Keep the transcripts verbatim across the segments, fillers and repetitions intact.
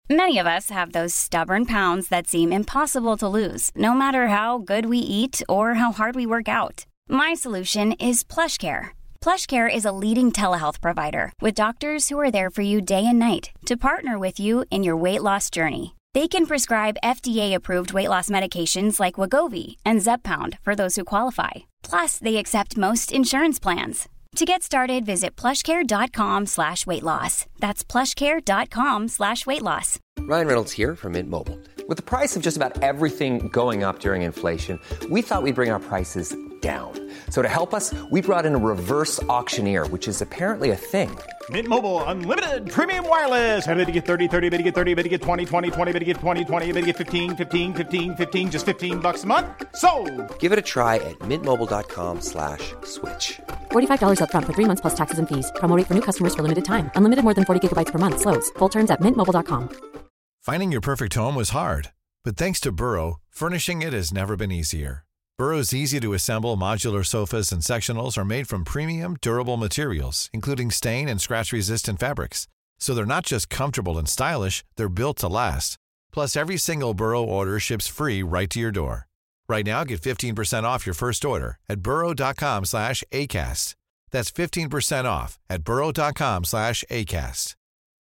Many of us have those stubborn pounds that seem impossible to lose, no matter how good we eat or how hard we work out. My solution is PlushCare. PlushCare is a leading telehealth provider with doctors who are there for you day and night to partner with you in your weight loss journey. They can prescribe F D A-approved weight loss medications like Wegovy and Zepbound for those who qualify. Plus, they accept most insurance plans. To get started, visit plushcare.com slash weight loss. That's plushcare.com slash weight loss. Ryan Reynolds here from Mint Mobile. With the price of just about everything going up during inflation, we thought we'd bring our prices down. So to help us, we brought in a reverse auctioneer, which is apparently a thing. Mint Mobile Unlimited Premium Wireless. How to get thirty, thirty, how to get thirty, how to get twenty, twenty, twenty, how to get twenty, twenty, how to get fifteen, fifteen, fifteen, fifteen, just fifteen bucks a month? Sold! Give it a try at mintmobile.com slash switch. forty-five dollars up front for three months plus taxes and fees. Promo rate for new customers for limited time. Unlimited more than forty gigabytes per month. Slows full terms at mint mobile dot com. Finding your perfect home was hard, but thanks to Burrow, furnishing it has never been easier. Burrow's easy-to-assemble modular sofas and sectionals are made from premium, durable materials, including stain and scratch-resistant fabrics. So they're not just comfortable and stylish, they're built to last. Plus, every single Burrow order ships free right to your door. Right now, get fifteen percent off your first order at burrow.com slash ACAST. That's fifteen percent off at burrow.com slash ACAST.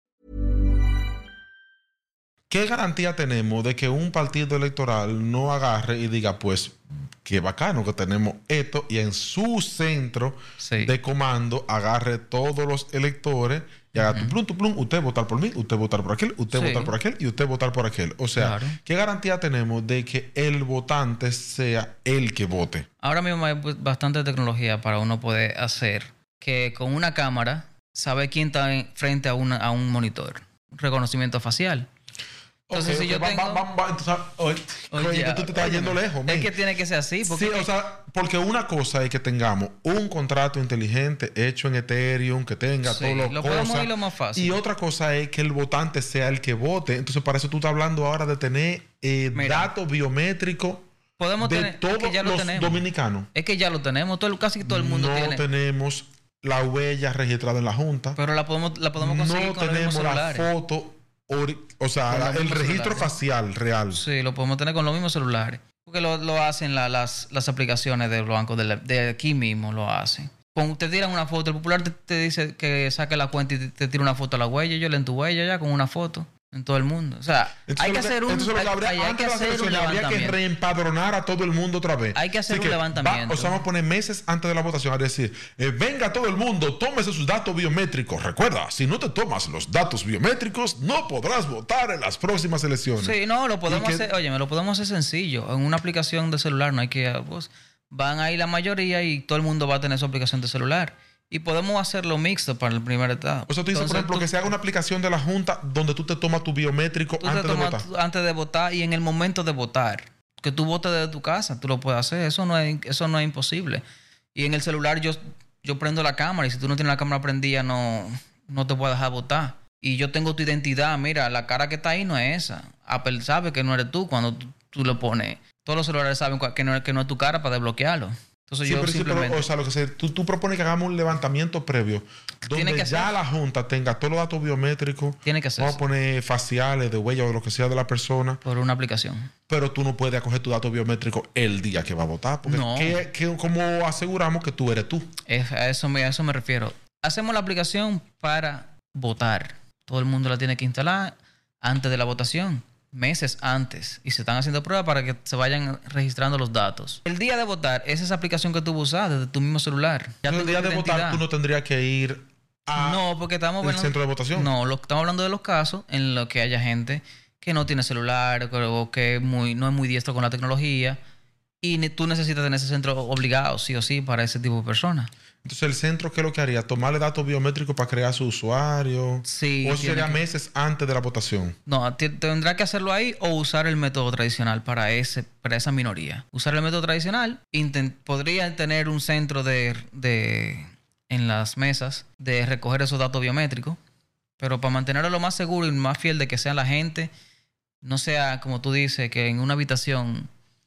¿Qué garantía tenemos de que un partido electoral no agarre y diga, pues, qué bacano que tenemos esto, y en su centro sí. de comando agarre todos los electores y haga uh-huh. tu plum, tu plum, usted votar por mí, usted votar por aquel, usted sí. votar por aquel y usted votar por aquel? O sea, claro. ¿qué garantía tenemos de que el votante sea el que vote? Ahora mismo hay bastante tecnología para uno poder hacer que con una cámara sabe quién está frente a, una, a un monitor. Reconocimiento facial. Entonces, okay, si okay, yo va, tengo... Va, va, va, entonces, oye, oye, oye, tú te estás oye, yendo lejos. Es que tiene que ser así. Porque... Sí, o sea, porque una cosa es que tengamos un contrato inteligente hecho en Ethereum, que tenga sí, todo lo, lo podemos ir lo más fácil. Y otra cosa es que el votante sea el que vote. Entonces, para eso tú estás hablando ahora de tener eh, datos biométricos podemos de tener, todos es que ya lo los tenemos. dominicanos. Es que ya lo tenemos. Todo, casi todo el mundo no tiene. No tenemos la huella registrada en la Junta. Pero la podemos, la podemos conseguir no con los mismos celulares. No tenemos la foto... O sea, la, el registro celulares. facial real. Sí, lo podemos tener con los mismos celulares. Porque lo, lo hacen la, las, las aplicaciones de los bancos de, la, de aquí mismo, lo hacen. Cuando te tiran una foto, el popular te, te dice que saque la cuenta y te, te tira una foto a la huella. Yo le en tu huella ya con una foto en todo el mundo. O sea, entonces, hay que hacer un... Entonces, hay, habría, hay, hay que hacer un habría que reempadronar a todo el mundo otra vez. Hay que hacer Así un que levantamiento. Va, o sea, vamos a poner meses antes de la votación a decir, eh, venga todo el mundo, tómese sus datos biométricos. Recuerda, si no te tomas los datos biométricos, no podrás votar en las próximas elecciones. Sí, no, lo podemos que, hacer... Oye, me lo podemos hacer sencillo. En una aplicación de celular no hay que... Pues, van ahí la mayoría y todo el mundo va a tener su aplicación de celular. Y podemos hacerlo mixto para el primer etapa. O sea, tú dices, Entonces, por ejemplo, tú, que se haga una aplicación de la Junta donde tú te tomas tu biométrico antes de votar. Antes de votar y en el momento de votar. Que tú votes desde tu casa, tú lo puedes hacer. Eso no es, eso no es imposible. Y en el celular yo, yo prendo la cámara y si tú no tienes la cámara prendida no, no te puedo dejar votar. Y yo tengo tu identidad. Mira, la cara que está ahí no es esa. Apple sabe que no eres tú cuando tú, tú lo pones. Todos los celulares saben que no, que no es tu cara para desbloquearlo. Entonces sí, yo pero simplemente... sí, pero, o sea, lo que se, tú, tú propones que hagamos un levantamiento previo donde que ya la Junta tenga todos los datos biométricos. Tiene que ser. Vamos a poner faciales, de huella o de lo que sea de la persona. Por una aplicación. Pero tú no puedes acoger tu dato biométrico el día que va a votar. Porque no. ¿qué, qué, ¿cómo aseguramos que tú eres tú? Es, a, eso me, a eso me refiero. Hacemos la aplicación para votar. Todo el mundo la tiene que instalar antes de la votación. Meses antes. Y se están haciendo pruebas para que se vayan registrando los datos. El día de votar es esa aplicación que tú usas desde tu mismo celular. Ya el día de identidad. votar tú no tendrías que ir a no, porque estamos el hablando, centro de votación. No, lo, estamos hablando de los casos en los que haya gente que no tiene celular o que muy, no es muy diestro con la tecnología y ne, tú necesitas tener ese centro obligado, sí o sí, para ese tipo de personas. Entonces, ¿el centro qué es lo que haría? ¿Tomarle datos biométricos para crear su usuario? Sí. ¿O sería que... meses antes de la votación? No, t- tendrá que hacerlo ahí o usar el método tradicional para ese para esa minoría. Usar el método tradicional, intent- podría tener un centro de, de en las mesas de recoger esos datos biométricos, pero para mantenerlo lo más seguro y más fiel de que sea la gente, no sea, como tú dices, que en una habitación...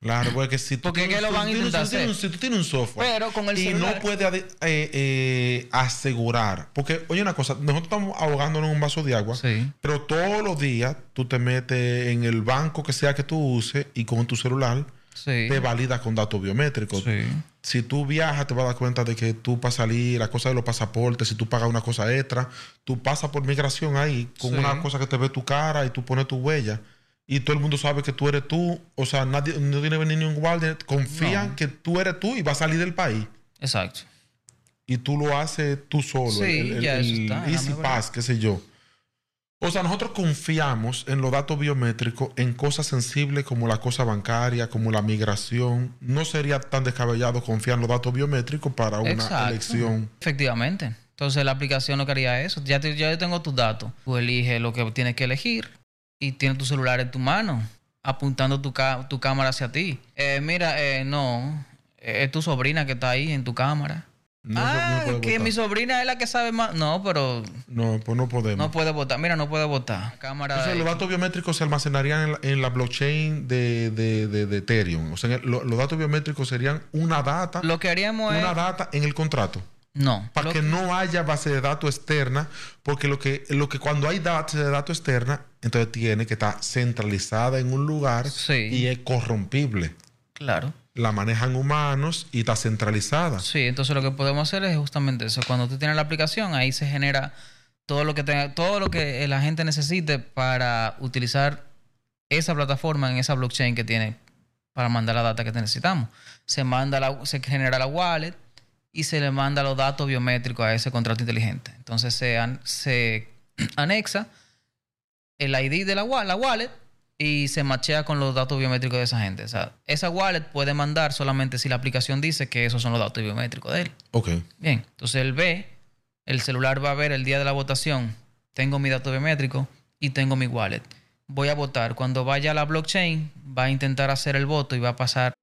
Claro, porque si tú porque tienes, ¿qué lo van a intentar si, hacer? si tú tienes un software pero con el y celular, no puedes eh, eh, asegurar, porque oye una cosa, nosotros estamos ahogándonos en un vaso de agua, sí. pero todos los días tú te metes en el banco que sea que tú uses y con tu celular sí. te validas con datos biométricos. Sí. Si tú viajas te vas a dar cuenta de que tú para salir, la cosa de los pasaportes, si tú pagas una cosa extra, tú pasas por migración ahí con sí. una cosa que te ve tu cara y tú pones tu huella. Y todo el mundo sabe que tú eres tú. O sea, nadie, no tiene que venir ningún guardia. Confían no. que tú eres tú y vas a salir del país. Exacto. Y tú lo haces tú solo. Sí, el, el, ya el, eso está. el Easy Pass, qué sé yo. O sea, nosotros confiamos en los datos biométricos en cosas sensibles como la cosa bancaria, como la migración. No sería tan descabellado confiar en los datos biométricos para una Exacto. elección. Efectivamente. Entonces la aplicación no quería eso. Ya, te, ya tengo tus datos. Tú eliges lo que tienes que elegir. Y tienes tu celular en tu mano, apuntando tu, ca- tu cámara hacia ti. Eh, mira, eh, no, es tu sobrina que está ahí en tu cámara. No, ah, no que votar. Mi sobrina es la que sabe más. No, pero... No, pues no podemos. No puede votar. Mira, no puede votar. Cámara. Entonces, los datos biométricos se almacenarían en la, en la blockchain de, de, de, de Ethereum. O sea, lo, los datos biométricos serían una data. Lo que haríamos una es... Una data en el contrato. No. Para que, que no haya base de datos externa, porque lo que, lo que cuando hay base de datos externa, entonces tiene que estar centralizada en un lugar sí. y es corrompible. Claro. La manejan humanos y está centralizada. Sí, entonces lo que podemos hacer es justamente eso. Cuando tú tienes la aplicación, ahí se genera todo lo que tenga, todo lo que la gente necesite para utilizar esa plataforma en esa blockchain que tiene para mandar la data que necesitamos. Se manda la, se genera la wallet y se le manda los datos biométricos a ese contrato inteligente. Entonces se, an, se anexa el I D de la, la wallet y se machea con los datos biométricos de esa gente. O sea, esa wallet puede mandar solamente si la aplicación dice que esos son los datos biométricos de él. Ok. Bien, entonces él ve, el celular va a ver el día de la votación, tengo mi dato biométrico y tengo mi wallet. Voy a votar. Cuando vaya a la blockchain, va a intentar hacer el voto y va a pasar.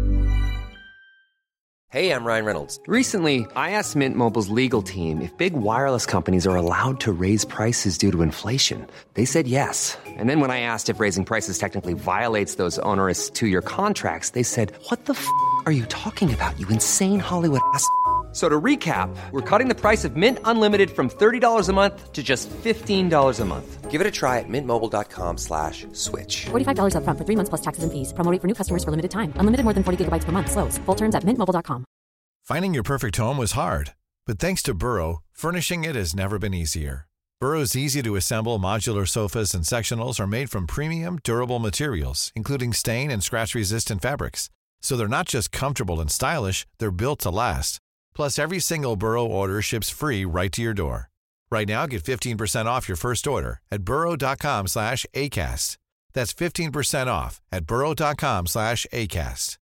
Hey, I'm Ryan Reynolds. Recently, I asked Mint Mobile's legal team if big wireless companies are allowed to raise prices due to inflation. They said yes. And then when I asked if raising prices technically violates those onerous two-year contracts, they said, what the f*** are you talking about, you insane Hollywood ass f- So to recap, we're cutting the price of Mint Unlimited from thirty dollars a month to just fifteen dollars a month. Give it a try at mintmobile.com slash switch. forty-five dollars up front for three months plus taxes and fees. Promo rate for new customers for limited time. Unlimited more than forty gigabytes per month. Slows full terms at mint mobile dot com. Finding your perfect home was hard, but thanks to Burrow, furnishing it has never been easier. Burrow's easy-to-assemble modular sofas and sectionals are made from premium, durable materials, including stain and scratch-resistant fabrics. So they're not just comfortable and stylish, they're built to last. Plus, every single Burrow order ships free right to your door. Right now, get fifteen percent off your first order at burrow.com slash ACAST. That's fifteen percent off at burrow.com slash ACAST.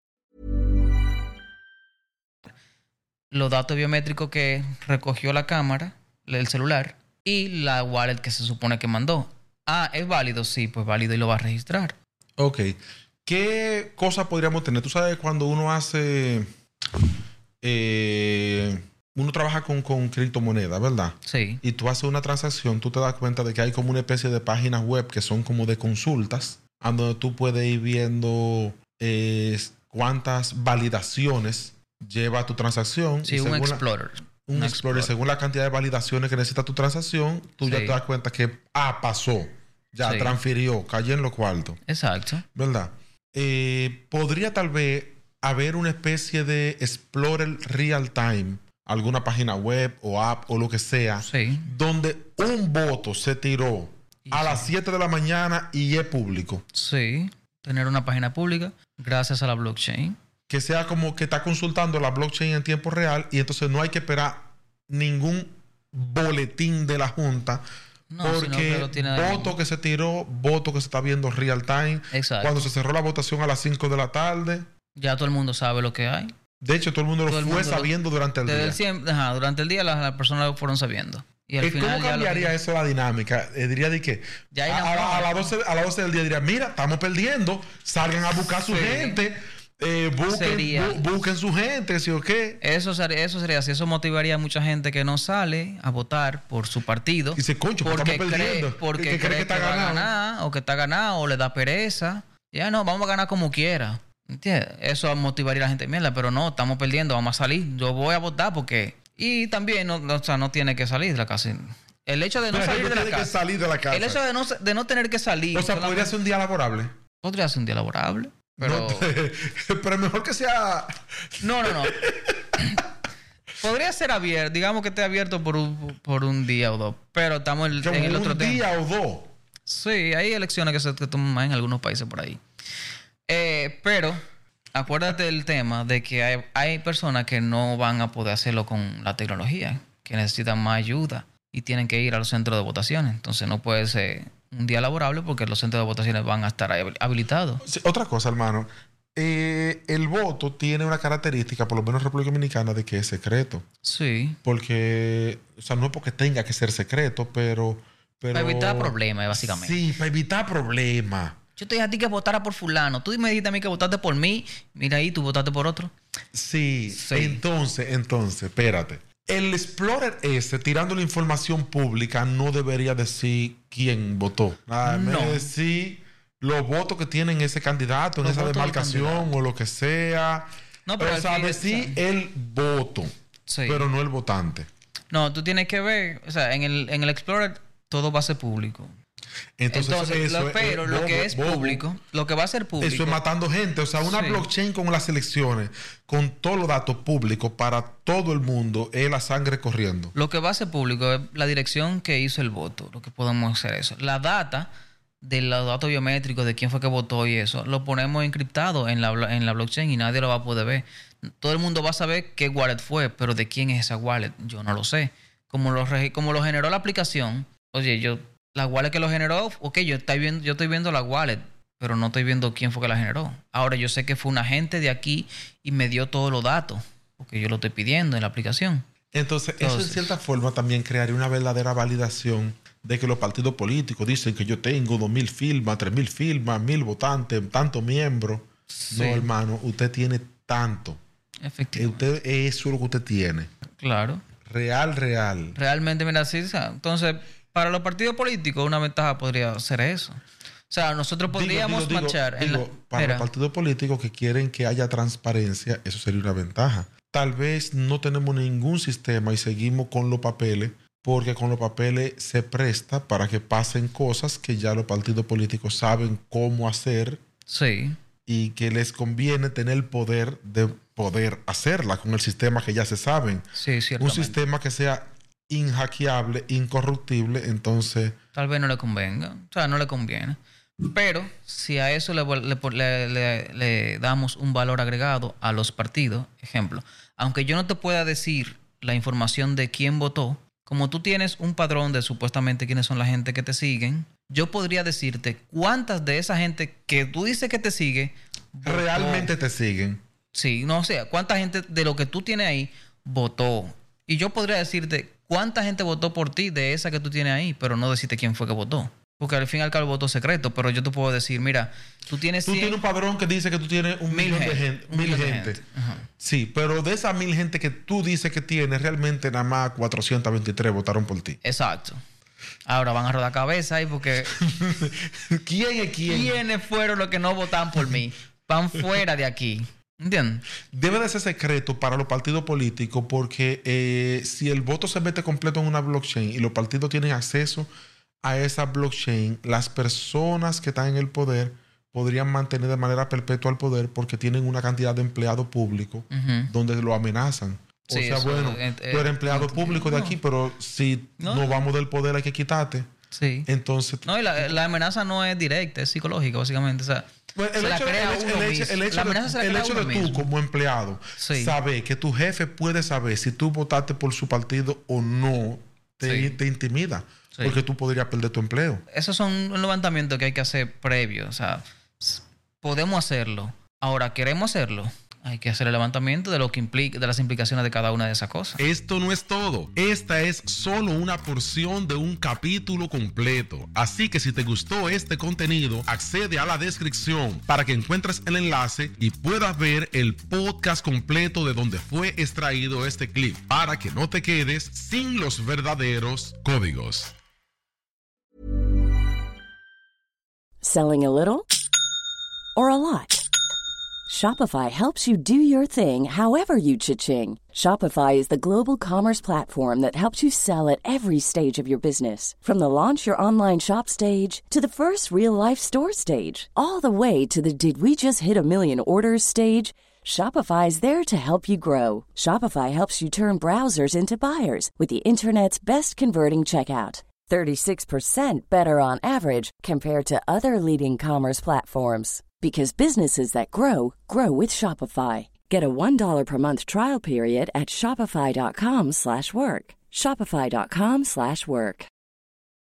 Los datos biométricos que recogió la cámara, el celular, y la wallet que se supone que mandó. Ah, ¿es válido? Sí, pues válido y lo va a registrar. Ok. ¿Qué cosa podríamos tener? Tú sabes cuando uno hace... Eh, uno trabaja con, con criptomonedas, ¿verdad? Sí. Y tú haces una transacción, tú te das cuenta de que hay como una especie de páginas web que son como de consultas, a donde tú puedes ir viendo eh, cuántas validaciones lleva tu transacción. Sí, un explorer. La, un explorer. explorer. Según la cantidad de validaciones que necesita tu transacción, tú sí. ya te das cuenta que, ah, pasó. Ya, sí. transfirió, cayó en los cuartos. Exacto. ¿Verdad? Eh, podría tal vez haber una especie de Explorer Real Time, alguna página web o app o lo que sea, sí. donde un voto se tiró y a sí. las siete de la mañana y es público. Sí, tener una página pública gracias a la blockchain. Que sea como que está consultando la blockchain en tiempo real y entonces no hay que esperar ningún boletín de la Junta. No, porque que voto de... que se tiró, voto que se está viendo real time. Exacto. Cuando se cerró la votación a las cinco de la tarde. Ya todo el mundo sabe lo que hay. De hecho, todo el mundo todo lo el fue mundo sabiendo lo... durante el Desde día. El siempre, ajá, durante el día las, las personas lo fueron sabiendo. Y al final ¿Cómo cambiaría eso la dinámica? Eh, diría de que ya a, a, a, las doce, a las doce del día diría, mira, estamos perdiendo, salgan a buscar a su sí. gente. Eh, busquen, bu- busquen su gente, ¿sí o qué? Eso sería, eso sería así. Eso motivaría a mucha gente que no sale a votar por su partido. Y dice, concho, porque estamos perdiendo. Cree, porque que cree cree que, que, está que va ganado. a ganar, o que está ganado, o le da pereza. Ya no, vamos a ganar como quiera. ¿Entiendes? Eso motivaría a la gente, mierda, pero no, estamos perdiendo, vamos a salir. Yo voy a votar porque... Y también, no, no, o sea, no tiene que salir de la casa. El hecho de no pero salir de la, tiene casa, que salir de la casa. el hecho de no, de no tener que salir... O sea, podría ser un día laborable. Podría ser un día laborable, pero... No, pero mejor que sea... No, no, no. Podría ser abierto, digamos que esté abierto por un, por un día o dos, pero estamos en, en el otro un tema. día o dos. Sí, hay elecciones que se que toman en algunos países por ahí. Eh, pero acuérdate del tema de que hay, hay personas que no van a poder hacerlo con la tecnología, que necesitan más ayuda y tienen que ir a los centros de votaciones. Entonces no puede ser un día laborable porque los centros de votaciones van a estar habilitados. Sí, otra cosa, hermano. Eh, el voto tiene una característica, por lo menos en República Dominicana, de que es secreto. Sí. Porque, o sea, no es porque tenga que ser secreto, pero... pero para evitar problemas, básicamente. Sí, para evitar problemas. Yo te dije a ti que votara por fulano. Tú me dijiste a mí que votaste por mí. Mira ahí, tú votaste por otro. Sí, sí. entonces, entonces, espérate. El Explorer ese, tirando la información pública, no debería decir quién votó. Ah, no. decir los votos que tienen ese candidato en los esa demarcación o lo que sea. No, pero o sea, decir el voto, sí. pero no el votante. No, tú tienes que ver, o sea, en el, en el Explorer todo va a ser público. Entonces, Entonces eso lo, pero es, lo bobo, que es bobo. público, lo que va a ser público. Eso es matando gente. O sea, una sí. blockchain con las elecciones, con todos los datos públicos para todo el mundo, es la sangre corriendo. Lo que va a ser público es la dirección que hizo el voto. Lo que podemos hacer eso. La data de los datos biométricos, de quién fue que votó y eso, lo ponemos encriptado en la, en la blockchain y nadie lo va a poder ver. Todo el mundo va a saber qué wallet fue, pero de quién es esa wallet, yo no lo sé. Como lo, como lo generó la aplicación, oye, yo... La wallet que lo generó, ok, yo estoy viendo, yo estoy viendo la wallet, pero no estoy viendo quién fue que la generó. Ahora yo sé que fue un agente de aquí y me dio todos los datos, porque yo lo estoy pidiendo en la aplicación. Entonces, Entonces eso en cierta forma también crearía una verdadera validación de que los partidos políticos dicen que yo tengo dos mil firmas, tres mil firmas, mil votantes, tantos miembros. Sí. No, hermano, usted tiene tanto. Efectivamente. Usted, eso es lo que usted tiene. Claro. Real, real. Realmente, mira, sí. O sea, entonces... Para los partidos políticos, una ventaja podría ser eso. O sea, nosotros podríamos digo, digo, marchar... Digo, en la... para Era. los partidos políticos que quieren que haya transparencia, eso sería una ventaja. Tal vez no tenemos ningún sistema y seguimos con los papeles, porque con los papeles se presta para que pasen cosas que ya los partidos políticos saben cómo hacer. Sí. Y que les conviene tener el poder de poder hacerla con el sistema que ya se saben. Sí, ciertamente. Un sistema que sea... inhackeable, incorruptible, entonces... Tal vez no le convenga, o sea, no le conviene. Pero si a eso le, le, le, le damos un valor agregado a los partidos, ejemplo, aunque yo no te pueda decir la información de quién votó, como tú tienes un padrón de supuestamente quiénes son la gente que te siguen, yo podría decirte cuántas de esa gente que tú dices que te sigue... Votó. Realmente te siguen. Sí, no, o sea, cuánta gente de lo que tú tienes ahí votó. Y yo podría decirte... ¿Cuánta gente votó por ti de esa que tú tienes ahí? Pero no decirte quién fue que votó. Porque al fin y al cabo voto secreto. Pero yo te puedo decir, mira, tú tienes... Tú cien... tienes un padrón que dice que tú tienes un mil millón gente, de gente. Un mil millón gente. De gente. Uh-huh. Sí, pero de esa mil gente que tú dices que tienes, realmente nada más cuatrocientos veintitrés votaron por ti. Exacto. Ahora van a rodar cabeza ahí porque... ¿Quién es quién? ¿Quiénes fueron los que no votan por mí? Van fuera de aquí. ¿Entiendes? Debe de ser secreto para los partidos políticos porque eh, si el voto se mete completo en una blockchain y los partidos tienen acceso a esa blockchain, las personas que están en el poder podrían mantener de manera perpetua el poder porque tienen una cantidad de empleados públicos uh-huh. donde lo amenazan. Sí, o sea, eso, bueno, eh, tú eres empleado eh, público no. de aquí, pero si no. no nos vamos del poder hay que quitarte. Sí. Entonces... No, y la, la amenaza no es directa, es psicológica, básicamente. O sea, Bueno, el, se hecho, la crea el, uno el, mismo. hecho, el hecho la de, amenaza se el la hecho crea de uno tú mismo. como empleado sí. saber que tu jefe puede saber si tú votaste por su partido o no te, sí. te intimida sí. porque tú podrías perder tu empleo. Esos son un levantamiento que hay que hacer previo. O sea, podemos hacerlo. Ahora, ¿queremos hacerlo? Hay que hacer el levantamiento de lo que implica, de las implicaciones de cada una de esas cosas. Esto no es todo. Esta es solo una porción de un capítulo completo. Así que si te gustó este contenido, accede a la descripción para que encuentres el enlace y puedas ver el podcast completo de donde fue extraído este clip, para que no te quedes sin los verdaderos códigos. Selling a little or a lot? Shopify helps you do your thing however you cha-ching. Shopify is the global commerce platform that helps you sell at every stage of your business. From the launch your online shop stage to the first real-life store stage, all the way to the did we just hit a million orders stage. Shopify is there to help you grow. Shopify helps you turn browsers into buyers with the internet's best converting checkout. thirty-six percent better on average compared to other leading commerce platforms. Because businesses that grow, grow with Shopify. Get a one dollar per month trial period at shopify.com slash work. Shopify.com slash work.